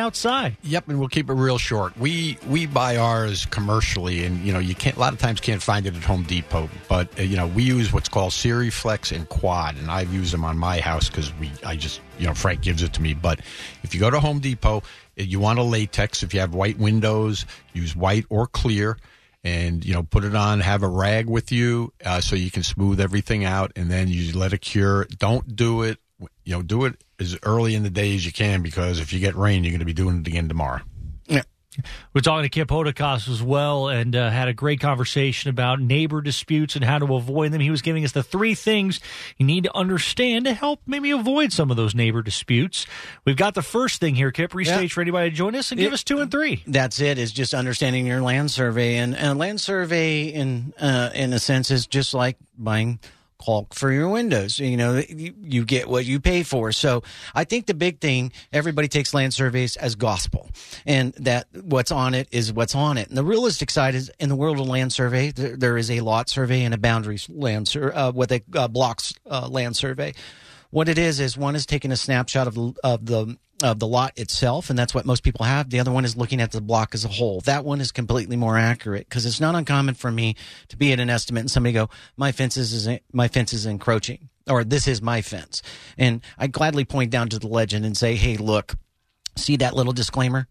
outside. Yep, and we'll keep it real short. We we buy ours commercially, and you know you can't a lot of times can't find it at Home Depot. But uh, you know we use what's called SeriFlex and Quad, and I've used them on my house because we I just you know Frank gives it to me. But if you go to Home Depot, you want a latex. If you have white windows, use white or clear. And, you know, put it on, have a rag with you uh, so you can smooth everything out, and then you let it cure. Don't do it, you know, do it as early in the day as you can, because if you get rain, you're going to be doing it again tomorrow. Yeah. We're talking to Kip Hodakas as well, and uh, had a great conversation about neighbor disputes and how to avoid them. He was giving us the three things you need to understand to help maybe avoid some of those neighbor disputes. We've got the first thing here, Kip. Restage yeah. for anybody to join us and it, give us two and three. That's it, is just understanding your land survey. And a land survey, in uh, in a sense, is just like buying caulk for your windows. You know, you, you get what you pay for. So I think the big thing, everybody takes land surveys as gospel, and that what's on it is what's on it. And the realistic side is, in the world of land survey, there, there is a lot survey and a boundaries land sur- uh, what they uh, blocks uh, land survey. What it is is one is taking a snapshot of the, of the of the lot itself, and that's what most people have. The other one is looking at the block as a whole. That one is completely more accurate, because it's not uncommon for me to be at an estimate and somebody go, my fence is my fence is encroaching, or this is my fence. And I gladly point down to the legend and say, hey, look, see that little disclaimer?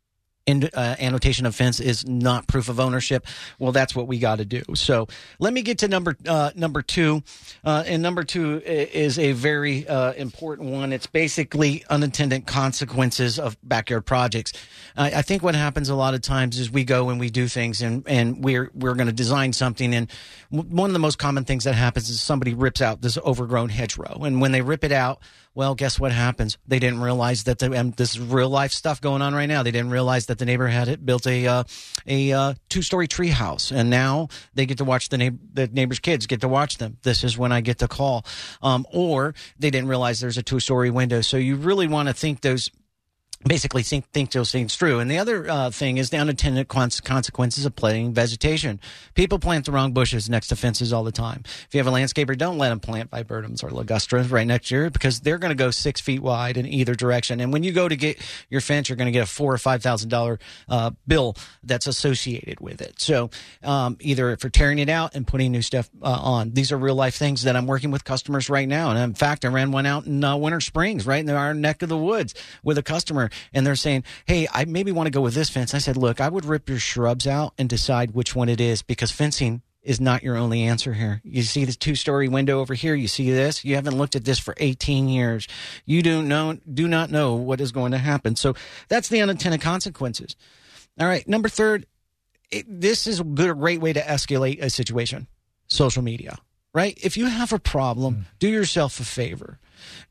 In, uh, annotation of fence is not proof of ownership. Well, that's what we got to do. So let me get to number uh, number two. Uh, and number two is a very uh, important one. It's basically unintended consequences of backyard projects. I, I think what happens a lot of times is we go and we do things, and, and we're we're going to design something. And w- one of the most common things that happens is somebody rips out this overgrown hedgerow. And when they rip it out, well, guess what happens? They didn't realize that the, and this is real life stuff going on right now. They didn't realize that the neighbor had it built a uh, a uh, two story tree house, and now they get to watch the neighbor, the neighbor's kids get to watch them. This is when I get the call, um, or they didn't realize there's a two story window. So you really want to think those. Basically, think, think those things through. And the other uh, thing is the unintended cons- consequences of planting vegetation. People plant the wrong bushes next to fences all the time. If you have a landscaper, don't let them plant viburnums or ligustras right next year, because they're going to go six feet wide in either direction. And when you go to get your fence, you're going to get a four or five thousand dollar uh, bill that's associated with it. So um, either for tearing it out and putting new stuff uh, on. These are real life things that I'm working with customers right now. And in fact, I ran one out in uh, Winter Springs, right in our neck of the woods, with a customer. And they're saying, hey, I maybe want to go with this fence. I said, look, I would rip your shrubs out and decide which one it is, because fencing is not your only answer here. You see this two-story window over here. You see this. You haven't looked at this for eighteen years. You do, know, do not know what is going to happen. So that's the unintended consequences. All right, number third, it, this is a good, a great way to escalate a situation. Social media, right? If you have a problem, mm. do yourself a favor.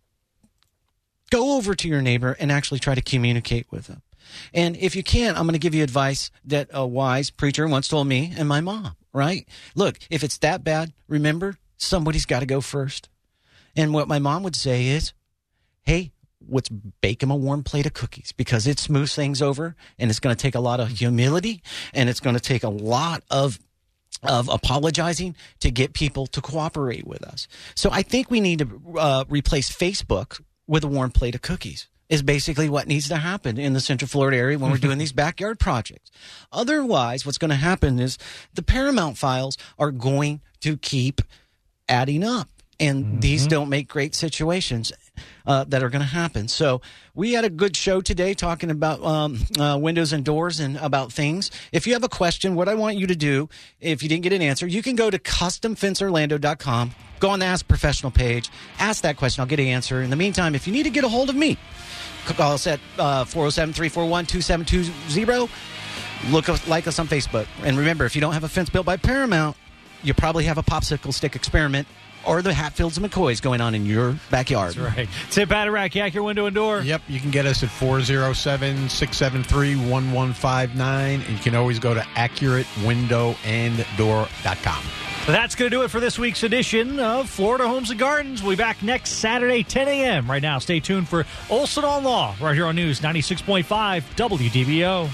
Go over to your neighbor and actually try to communicate with them. And if you can't, I'm going to give you advice that a wise preacher once told me and my mom, right? Look, if it's that bad, remember, somebody's got to go first. And what my mom would say is, hey, let's bake them a warm plate of cookies, because it smooths things over, and it's going to take a lot of humility, and it's going to take a lot of of apologizing to get people to cooperate with us. So I think we need to uh, replace Facebook with a warm plate of cookies is basically what needs to happen in the Central Florida area when we're doing these backyard projects. Otherwise, what's going to happen is the Paramount files are going to keep adding up. And mm-hmm. these don't make great situations uh, that are going to happen. So we had a good show today talking about um, uh, windows and doors and about things. If you have a question, what I want you to do, if you didn't get an answer, you can go to custom fence orlando dot com, go on the Ask Professional page, ask that question. I'll get an answer. In the meantime, if you need to get a hold of me, call us at uh, four oh seven, three four one, two seven two zero. Look us, like us on Facebook. And remember, if you don't have a fence built by Paramount, you probably have a popsicle stick experiment or the Hatfields and McCoys going on in your backyard. That's right. Tim Pataraki, Accurate Window and Door. Yep, you can get us at four oh seven, six seven three, one one five nine. And you can always go to accurate window and door dot com. That's going to do it for this week's edition of Florida Homes and Gardens. We'll be back next Saturday, ten a.m. Right now, stay tuned for Olson on Law, right here on News ninety-six point five W D B O.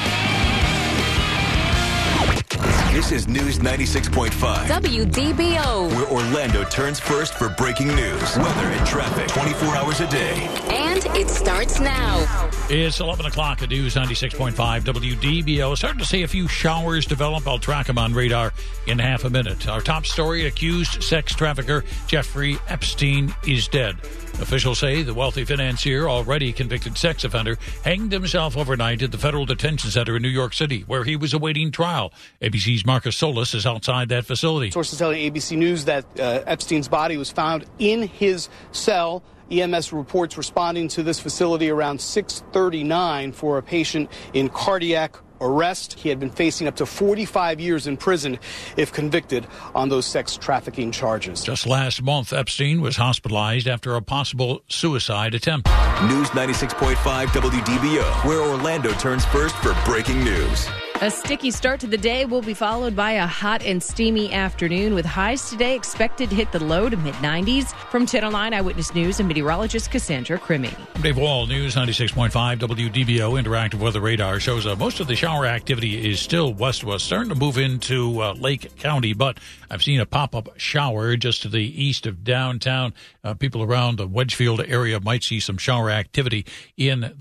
This is News ninety-six point five W D B O, where Orlando turns first for breaking news, weather, and traffic twenty-four hours a day. And It starts now. It's eleven o'clock at News ninety-six point five W D B O. Starting to see a few showers develop. I'll track them on radar in half a minute. Our top story, accused sex trafficker Jeffrey Epstein is dead. Officials say the wealthy financier, already convicted sex offender, hanged himself overnight at the federal detention center in New York City, where he was awaiting trial. A B C's Marcus Solis is outside that facility. Sources telling A B C News that uh, Epstein's body was found in his cell. E M S reports responding to this facility around six thirty-nine for a patient in cardiac arrest. He had been facing up to forty-five years in prison if convicted on those sex trafficking charges. Just last month, Epstein was hospitalized after a possible suicide attempt. News ninety-six point five W D B O, where Orlando turns first for breaking news. A sticky start to the day will be followed by a hot and steamy afternoon, with highs today expected to hit the low to mid nineties. From Channel nine Eyewitness News and meteorologist Cassandra Crimmy. I'm Dave Wall, News ninety-six point five W D B O. Interactive weather radar shows uh, most of the shower activity is still west of us, starting to move into uh, Lake County, but I've seen a pop-up shower just to the east of downtown. Uh, people around the Wedgefield area might see some shower activity in